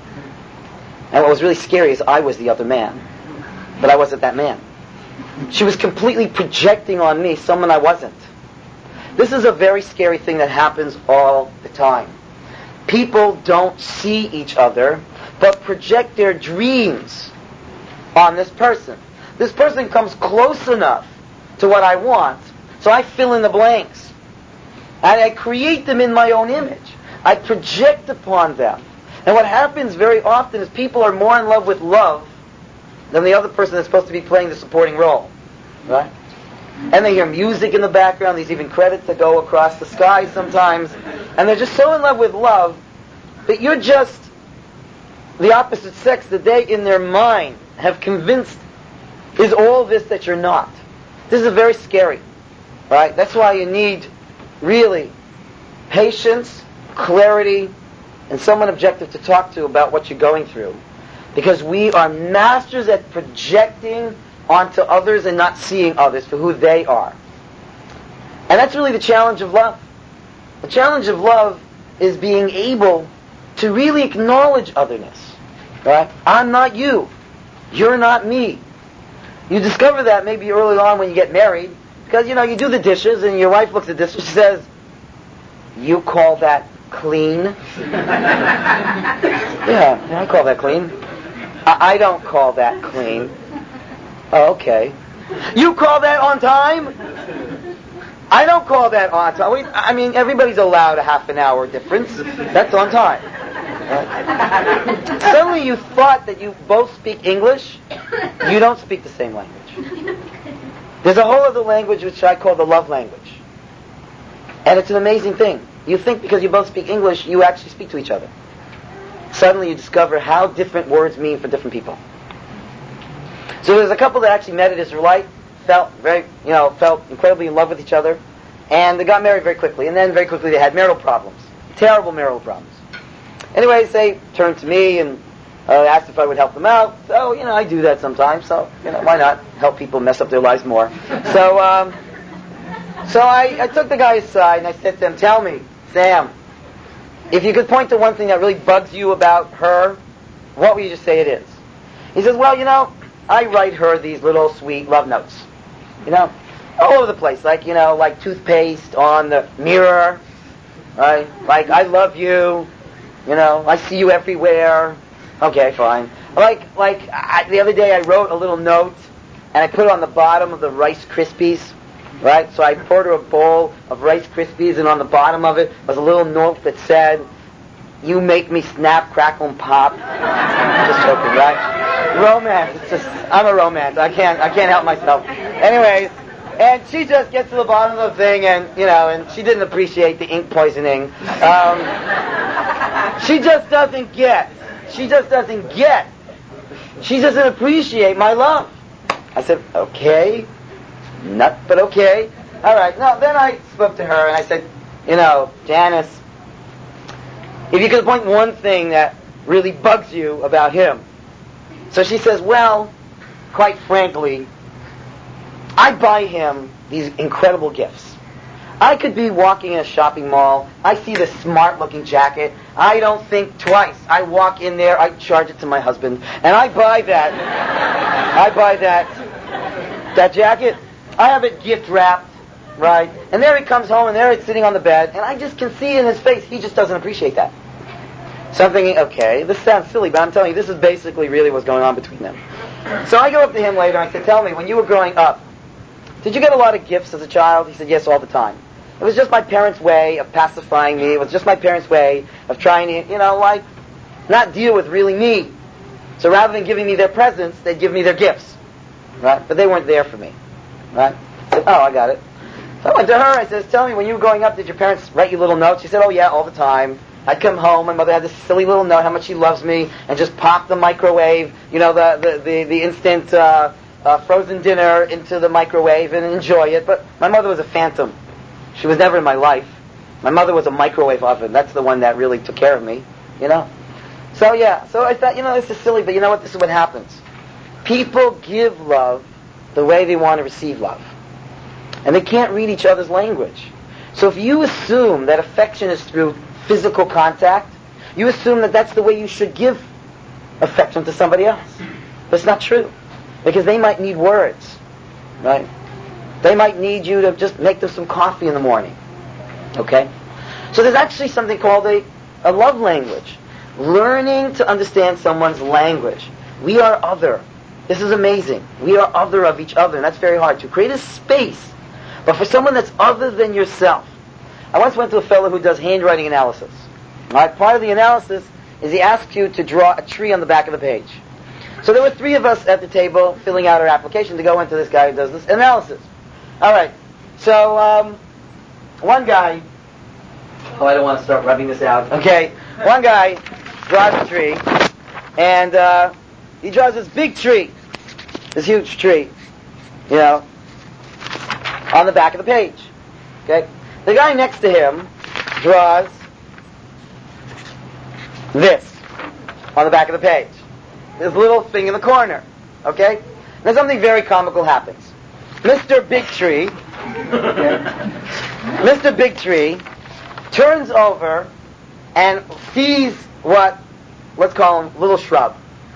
And what was really scary is I was the other man. But I wasn't that man. She was completely projecting on me someone I wasn't. This is a very scary thing that happens all the time. People don't see each other, but project their dreams on this person. This person comes close enough to what I want, so I fill in the blanks. And I create them in my own image. I project upon them. And what happens very often is people are more in love with love than the other person that's supposed to be playing the supporting role. Right? And they hear music in the background. There's even credits that go across the sky sometimes. And they're just so in love with love that you're just the opposite sex that they, in their mind, have convinced is all this that you're not. This is very scary. Right? That's why you need, really, patience, clarity, and someone objective to talk to about what you're going through. Because we are masters at projecting onto others and not seeing others for who they are. And that's really the challenge of love. The challenge of love is being able to really acknowledge otherness. Right? I'm not you. You're not me. You discover that maybe early on when you get married, because, you do the dishes and your wife looks at this and she says, you call that clean? Yeah, I call that clean. I don't call that clean. Oh, okay. You call that on time? I don't call that on time. I mean, everybody's allowed a half an hour difference. That's on time. Right? Suddenly you thought that you both speak English. You don't speak the same language. There's a whole other language which I call the love language. And it's an amazing thing. You think because you both speak English, you actually speak to each other. Suddenly you discover how different words mean for different people. So there's a couple that actually met at Israelite, felt incredibly in love with each other, and they got married very quickly. And then very quickly they had marital problems. Terrible marital problems. Anyways, they turned to me and asked if I would help them out. So, I do that sometimes. So, why not help people mess up their lives more? So, So I took the guy aside and I said to him, tell me, Sam, if you could point to one thing that really bugs you about her, what would you just say it is? He says, well, I write her these little sweet love notes, all over the place, like toothpaste on the mirror, right? Like, I love you, I see you everywhere. Okay, fine. The other day I wrote a little note and I put it on the bottom of the Rice Krispies, right? So I poured her a bowl of Rice Krispies and on the bottom of it was a little note that said, you make me snap, crackle, and pop. Just joking, right? Romance. I'm a romance. I can't help myself. Anyways, and she just gets to the bottom of the thing and she didn't appreciate the ink poisoning. She just doesn't get. She doesn't appreciate my love. I said, okay. But okay. All right. Now, then I spoke to her and I said, Janice, if you could point one thing that really bugs you about him. So she says, well, quite frankly, I buy him these incredible gifts. I could be walking in a shopping mall. I see this smart-looking jacket. I don't think twice. I walk in there. I charge it to my husband, and I buy that. That jacket. I have it gift wrapped, right? And there he comes home, and there he's sitting on the bed, and I just can see in his face he just doesn't appreciate that. So I'm thinking, okay, this sounds silly, but I'm telling you, this is basically really what's going on between them. So I go up to him later, and I said, tell me, when you were growing up, did you get a lot of gifts as a child? He said, yes, all the time. It was just my parents' way of pacifying me. It was just my parents' way of trying to, not deal with really me. So rather than giving me their presents, they'd give me their gifts. Right? But they weren't there for me. Right? I said, oh, I got it. So I went to her, I said, tell me, when you were growing up, did your parents write you little notes? She said, oh yeah, all the time. I'd come home, my mother had this silly little note, how much she loves me, and just pop the microwave, the instant frozen dinner into the microwave and enjoy it. But my mother was a phantom. She was never in my life. My mother was a microwave oven. That's the one that really took care of me, So I thought, this is silly, but you know what? This is what happens. People give love the way they want to receive love. And they can't read each other's language. So if you assume that affection is through physical contact, you assume that that's the way you should give affection to somebody else. But it's not true. Because they might need words, right? They might need you to just make them some coffee in the morning. Okay? So there's actually something called a love language. Learning to understand someone's language. We are other. This is amazing. We are other of each other, and that's very hard to create a space. But for someone that's other than yourself. I once went to a fellow who does handwriting analysis. All right? Part of the analysis is he asks you to draw a tree on the back of the page. So there were 3 of us at the table filling out our application to go into this guy who does this analysis. All right. So one guy. Oh, I don't want to start rubbing this out. Okay. One guy draws a tree, and he draws this big tree, this huge tree, on the back of the page. Okay. The guy next to him draws this on the back of the page. This little thing in the corner. Okay? Now something very comical happens. Mr. Big Tree turns over and sees what, let's call him Little Shrub,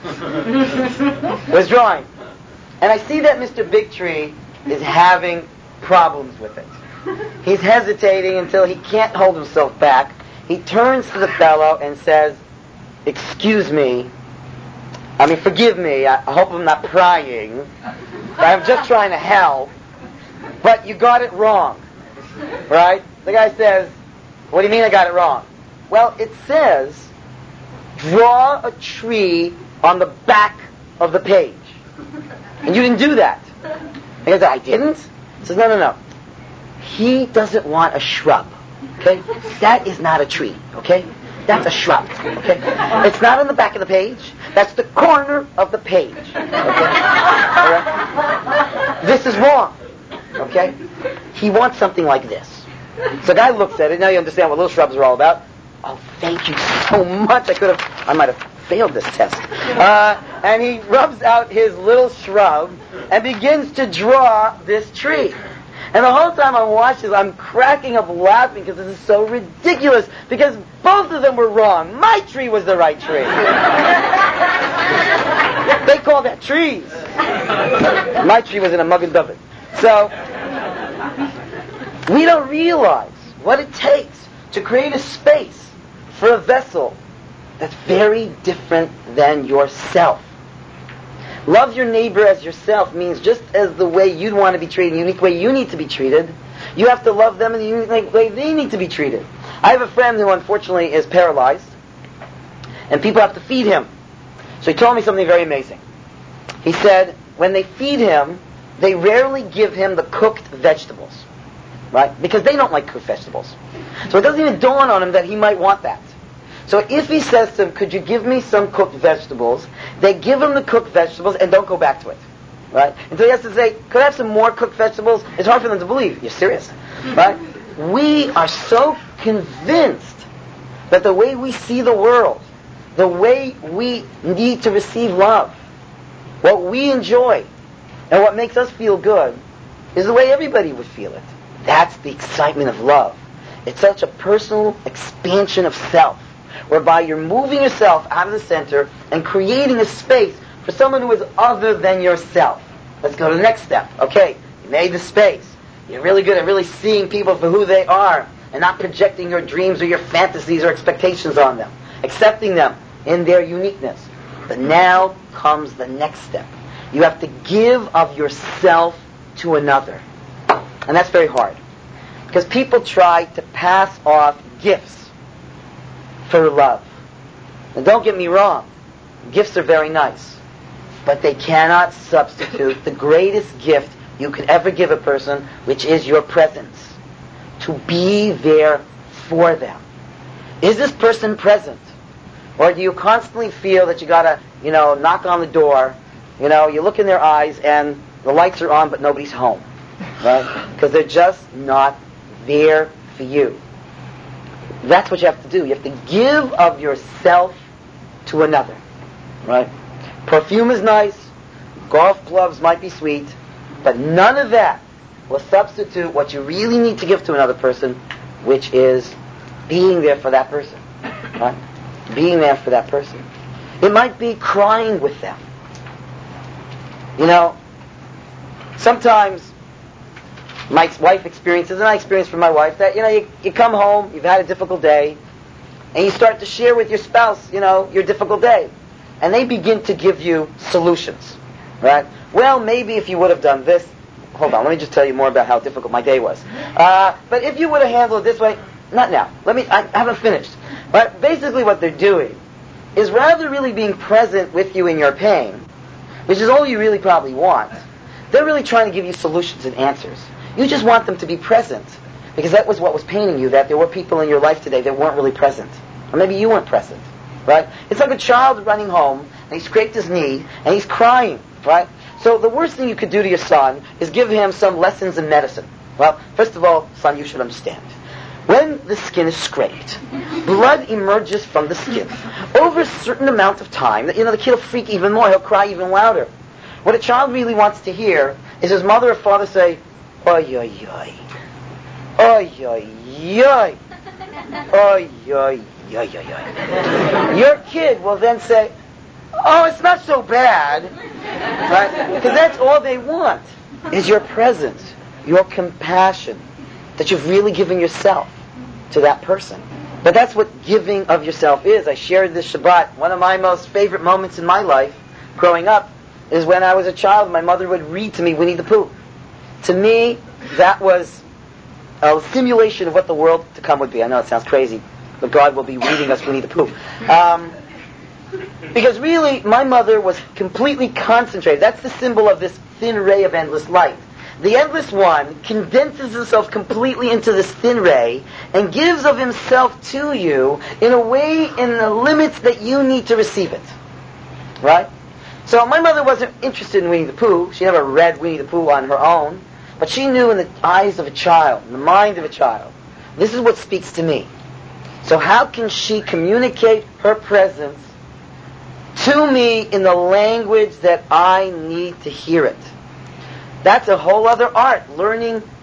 was drawing. And I see that Mr. Big Tree is having problems with it. He's hesitating until he can't hold himself back. He turns to the fellow and says, excuse me, forgive me, I hope I'm not prying. I'm just trying to help. But you got it wrong. Right? The guy says, what do you mean I got it wrong? Well, it says, draw a tree on the back of the page. And you didn't do that. The guy said, I didn't? He says, no. He doesn't want a shrub. Okay? That is not a tree. Okay? That's a shrub. Okay? It's not on the back of the page. That's the corner of the page. Okay? All right? This is wrong. Okay? He wants something like this. So the guy looks at it. Now you understand what little shrubs are all about. Oh, thank you so much. I might have failed this test. And he rubs out his little shrub and begins to draw this tree. And the whole time I'm watching this, I'm cracking up laughing because this is so ridiculous. Because both of them were wrong. My tree was the right tree. They call that trees. My tree was in a mug and David. So, we don't realize what it takes to create a space for a vessel that's very different than yourself. Love your neighbor as yourself means just as the way you'd want to be treated, the unique way you need to be treated, you have to love them in the unique way they need to be treated. I have a friend who unfortunately is paralyzed, and people have to feed him. So he told me something very amazing. He said, when they feed him, they rarely give him the cooked vegetables. Right? Because they don't like cooked vegetables. So it doesn't even dawn on him that he might want that. So if he says to them, could you give me some cooked vegetables, they give him the cooked vegetables and don't go back to it. Right? Until he has to say, could I have some more cooked vegetables? It's hard for them to believe. You're serious? Right? We are so convinced that the way we see the world, the way we need to receive love, what we enjoy, and what makes us feel good, is the way everybody would feel it. That's the excitement of love. It's such a personal expansion of self, whereby you're moving yourself out of the center and creating a space for someone who is other than yourself. Let's go to the next step. Okay, you made the space. You're really good at really seeing people for who they are and not projecting your dreams or your fantasies or expectations on them. Accepting them in their uniqueness. But now comes the next step. You have to give of yourself to another. And that's very hard. Because people try to pass off gifts for love. And don't get me wrong, gifts are very nice. But they cannot substitute the greatest gift you could ever give a person, which is your presence. To be there for them. Is this person present? Or do you constantly feel that you gotta, knock on the door, you look in their eyes and the lights are on but nobody's home. Right? Because they're just not there for you. That's what you have to do. You have to give of yourself to another. Right? Perfume is nice. Golf clubs might be sweet. But none of that will substitute what you really need to give to another person, which is being there for that person. Right? Being there for that person. It might be crying with them. Sometimes my wife experiences, and I experience from my wife, that, you come home, you've had a difficult day, and you start to share with your spouse, your difficult day. And they begin to give you solutions. Right? Well, maybe if you would have done this, hold on, let me just tell you more about how difficult my day was. But if you would have handled it this way, not now. I haven't finished. But basically what they're doing is, rather really being present with you in your pain, which is all you really probably want, they're really trying to give you solutions and answers. You just want them to be present, because that was what was paining you, that there were people in your life today that weren't really present. Or maybe you weren't present. Right? It's like a child running home, and he scraped his knee, and he's crying. Right? So the worst thing you could do to your son is give him some lessons in medicine. Well, first of all, son, you should understand. When the skin is scraped, blood emerges from the skin. Over a certain amount of time, the kid will freak even more. He'll cry even louder. What a child really wants to hear is his mother or father say, "Oy, oy, oy. Oy, oy, oy. Oy, oy, oy, oy, oy." Your kid will then say, "Oh, it's not so bad." Right? Because that's all they want, is your presence, your compassion, that you've really given yourself to that person. But that's what giving of yourself is. I shared this Shabbat. One of my most favorite moments in my life, growing up, is when I was a child. My mother would read to me Winnie the Pooh. To me, that was a simulation of what the world to come would be. I know it sounds crazy, but God will be reading us Winnie the Pooh. Because really, my mother was completely concentrated. That's the symbol of this thin ray of endless light. The endless one condenses himself completely into this thin ray and gives of himself to you in a way, in the limits that you need to receive it. Right? So my mother wasn't interested in Winnie the Pooh. She never read Winnie the Pooh on her own. But she knew in the eyes of a child, in the mind of a child, this is what speaks to me. So how can she communicate her presence to me in the language that I need to hear it? That's a whole other art, learning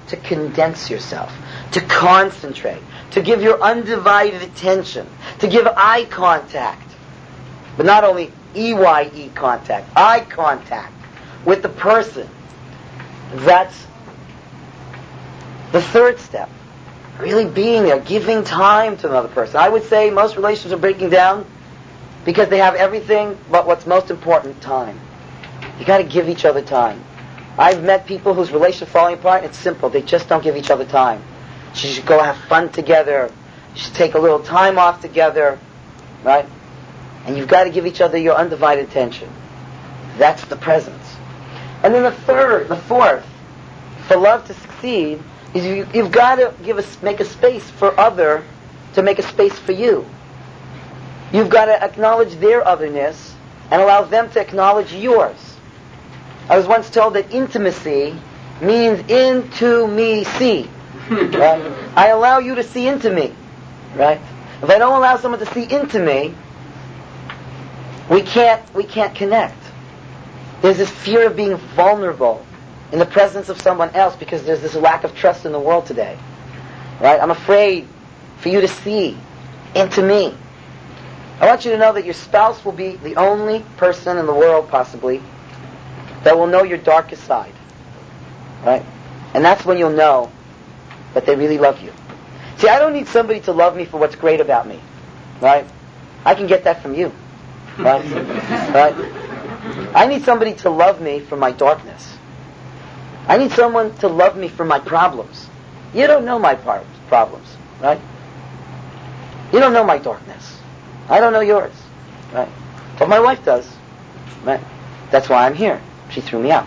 to condense yourself, to concentrate, to give your undivided attention, to give eye contact. But not only EYE contact, eye contact with the person. That's the third step. Really being there, giving time to another person. I would say most relationships are breaking down because they have everything but what's most important, time. You got to give each other time. I've met people whose relationships are falling apart. It's simple. They just don't give each other time. You should go have fun together. You should take a little time off together, right? And you've got to give each other your undivided attention. That's the presence. And then the fourth, for love to succeed, is you've got to make a space for other to make a space for you. You've got to acknowledge their otherness and allow them to acknowledge yours. I was once told that intimacy means into me see. Right? I allow you to see into me. Right? If I don't allow someone to see into me, we can't connect. There's this fear of being vulnerable in the presence of someone else because there's this lack of trust in the world today. Right? I'm afraid for you to see into me. I want you to know that your spouse will be the only person in the world, possibly, that will know your darkest side. Right? And that's when you'll know that they really love you. See, I don't need somebody to love me for what's great about me. Right? I can get that from you. Right? Right? I need somebody to love me for my darkness. I need someone to love me for my problems. You don't know my problems, right? You don't know my darkness. I don't know yours, right? But my wife does, right? That's why I'm here. She threw me out.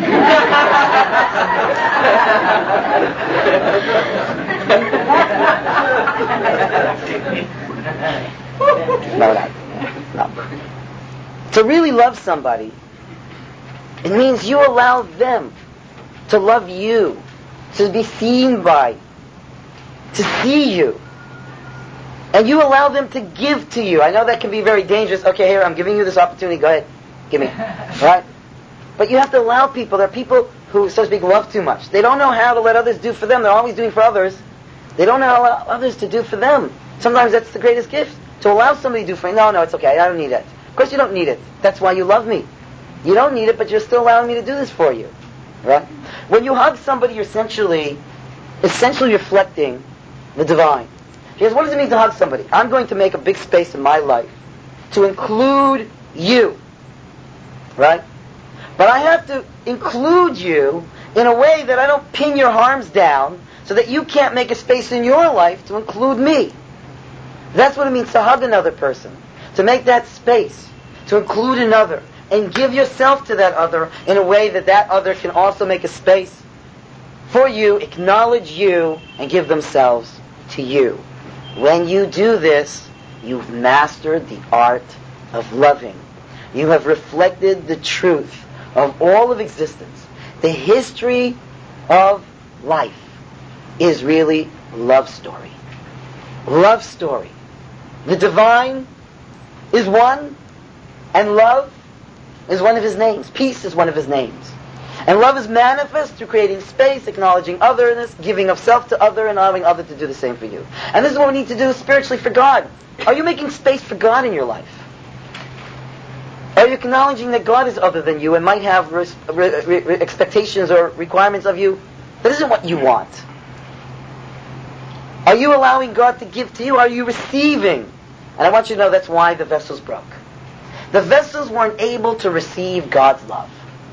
No. To really love somebody, it means you allow them to love you, to be seen by, to see you. And you allow them to give to you. I know that can be very dangerous. Okay, here, I'm giving you this opportunity. Go ahead. Give me. Right? But you have to allow people. There are people who, so to speak, love too much. They don't know how to let others do for them. They're always doing for others. They don't know how to allow others to do for them. Sometimes that's the greatest gift. To allow somebody to do for you. No, it's okay. I don't need it. Of course you don't need it. That's why you love me. You don't need it, but you're still allowing me to do this for you. Right? When you hug somebody, you're essentially reflecting the divine. Because what does it mean to hug somebody? I'm going to make a big space in my life to include you. Right? But I have to include you in a way that I don't pin your arms down so that you can't make a space in your life to include me. That's what it means to hug another person. To make that space. To include another. And give yourself to that other in a way that that other can also make a space for you, acknowledge you, and give themselves to you. When you do this, you've mastered the art of loving. You have reflected the truth of all of existence. The history of life is really love story. Love story. The divine is one, and love is one of his names. Peace is one of his names. And love is manifest through creating space, acknowledging otherness, giving of self to other, and allowing other to do the same for you. And this is what we need to do spiritually for God. Are you making space for God in your life? Are you acknowledging that God is other than you and might have expectations or requirements of you that isn't what you want? Are you allowing God to give to you? Are you receiving? And I want you to know that's why the vessels broke. The vessels weren't able to receive God's love.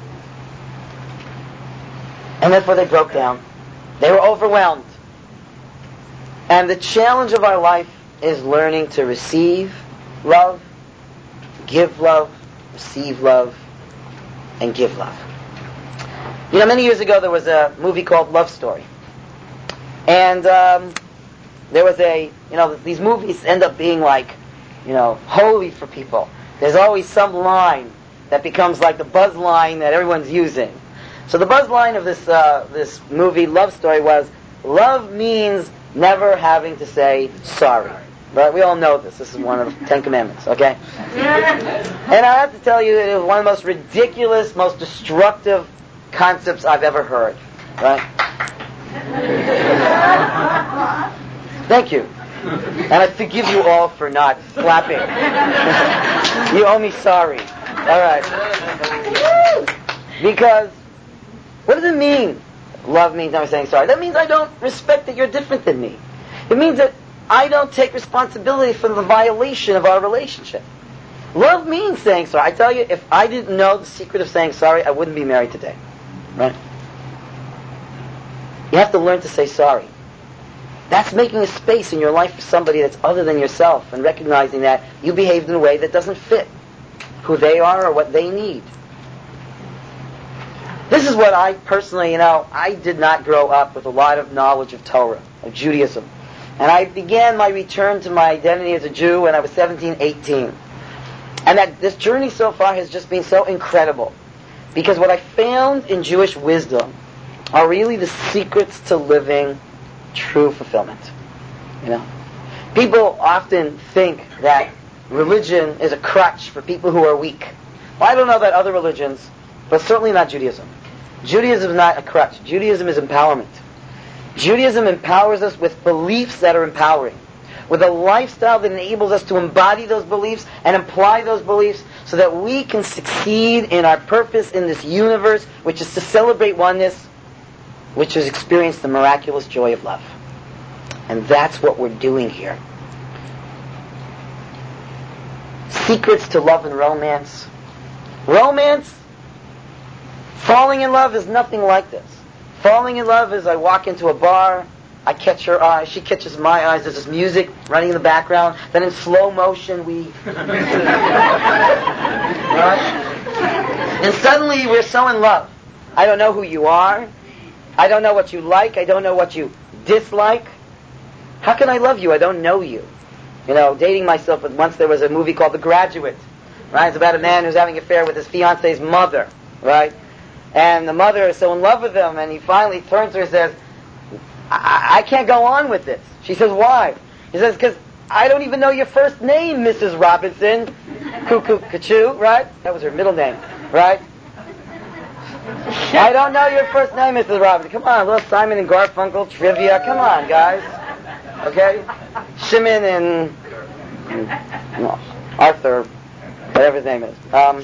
And therefore they broke down. They were overwhelmed. And the challenge of our life is learning to receive love, give love, receive love, and give love. You know, many years ago there was a movie called Love Story. And there was these movies end up being like, holy for people. There's always some line that becomes like the buzz line that everyone's using. So the buzz line of this movie, Love Story, was, love means never having to say sorry. Right? We all know this. This is one of the 10 Commandments, okay? And I have to tell you, it was one of the most ridiculous, most destructive concepts I've ever heard. Right? Thank you. And I forgive you all for not clapping. You owe me sorry. All right. Because, what does it mean? Love means I'm saying sorry. That means I don't respect that you're different than me. It means that I don't take responsibility for the violation of our relationship. Love means saying sorry. I tell you, if I didn't know the secret of saying sorry, I wouldn't be married today. Right? You have to learn to say sorry. That's making a space in your life for somebody that's other than yourself and recognizing that you behaved in a way that doesn't fit who they are or what they need. This is what I personally, I did not grow up with a lot of knowledge of Torah, of Judaism. And I began my return to my identity as a Jew when I was 17, 18. And that this journey so far has just been so incredible. Because what I found in Jewish wisdom are really the secrets to living true fulfillment. People often think that religion is a crutch for people who are weak. Well, I don't know about other religions, but certainly not Judaism. Judaism is not a crutch. Judaism is empowerment. Judaism empowers us with beliefs that are empowering, with a lifestyle that enables us to embody those beliefs and apply those beliefs so that we can succeed in our purpose in this universe, which is to celebrate oneness, which is experience the miraculous joy of love. And that's what we're doing here. Secrets to love and romance. Romance, falling in love is nothing like this. Falling in love is I walk into a bar, I catch her eye, she catches my eyes, there's this music running in the background, then in slow motion we... right? And suddenly we're so in love. I don't know who you are. I don't know what you like. I don't know what you dislike. How can I love you? I don't know you. Dating myself, but once there was a movie called The Graduate, right? It's about a man who's having an affair with his fiance's mother, right? And the mother is so in love with him, and he finally turns to her and says, I can't go on with this. She says, why? He says, because I don't even know your first name, Mrs. Robinson. Cuckoo, Kachu, right? That was her middle name, right? I don't know your first name, Mrs. Robinson. Come on, a little Simon and Garfunkel trivia. Come on, guys. Okay? Shimon and Arthur, whatever his name is.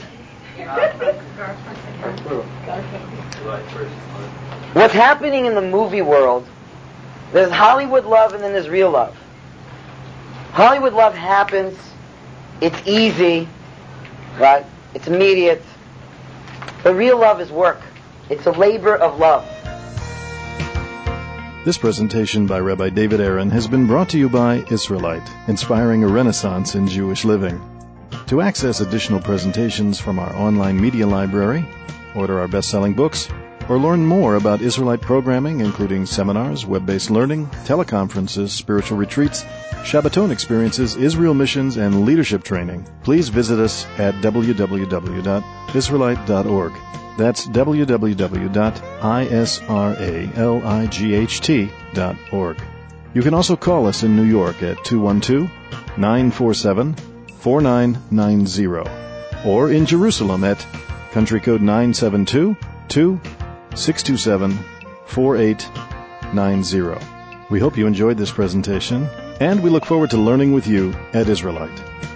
What's happening in the movie world, there's Hollywood love and then there's real love. Hollywood love happens, it's easy, right? It's immediate. But real love is work. It's a labor of love. This presentation by Rabbi David Aaron has been brought to you by Israelite, inspiring a renaissance in Jewish living. To access additional presentations from our online media library, order our best-selling books, or learn more about Israelite programming, including seminars, web-based learning, teleconferences, spiritual retreats, Shabbaton experiences, Israel missions, and leadership training, please visit us at www.israelite.org. That's www.israelight.org. You can also call us in New York at 212-947-4990 or in Jerusalem at country code 972-627-4890. We hope you enjoyed this presentation, and we look forward to learning with you at Israelite.